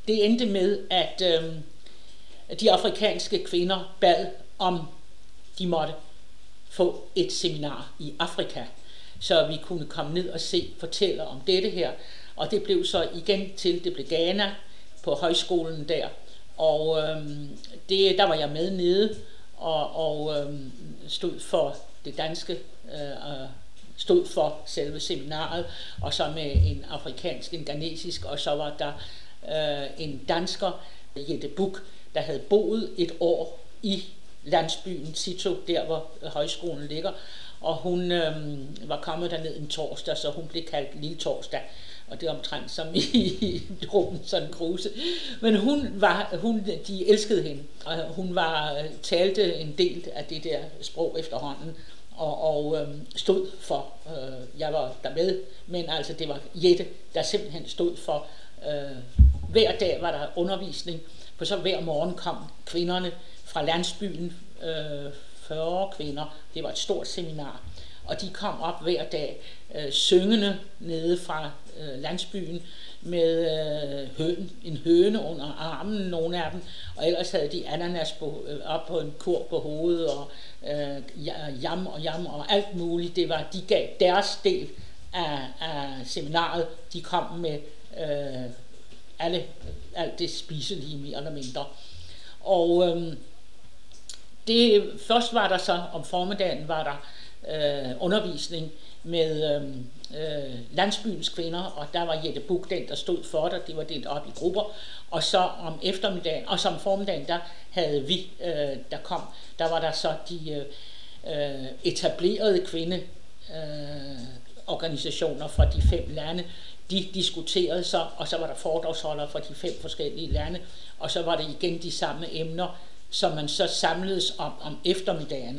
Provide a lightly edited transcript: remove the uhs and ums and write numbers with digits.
det endte med, at de afrikanske kvinder bad om, de måtte få et seminar i Afrika, så vi kunne komme ned og fortælle om dette her. Og det blev så igen til, det blev Ghana på højskolen der. Og der var jeg med nede og stod for det danske, stod for selve seminaret, og så med en afrikansk, en ghanesisk, og så var der en dansker, Jette Buch, der havde boet et år i landsbyen Sito, der hvor højskolen ligger, og hun var kommet derned en torsdag, så hun blev kaldt Lille Torsdag, og det er omtrent som i Robinson Crusoe. Men de elskede hende, og hun talte en del af det der sprog efterhånden, og stod for, jeg var der med, men altså det var Jette, der simpelthen stod for, hver dag var der undervisning, for så hver morgen kom kvinderne fra landsbyen, 40 kvinder, det var et stort seminar, og de kom op hver dag syngende nede fra landsbyen med en høne under armen, nogle af dem, og ellers havde de ananas op på en kurv på hovedet, og jam og alt muligt. De gav deres del af seminaret, de kom med alt det spiselige mere eller mindre. Og først var der så om formiddagen var der undervisning med landsbyens kvinder, og der var Jette Buch den, der stod for det. Det var delt op i grupper. Og så om eftermiddagen, og som formiddagen, der havde vi, der var der så de etablerede kvindeorganisationer fra de 5 lande. De diskuterede så, og så var der foredragsholdere fra de 5 forskellige lande, og så var det igen de samme emner, som man så samledes om eftermiddagen.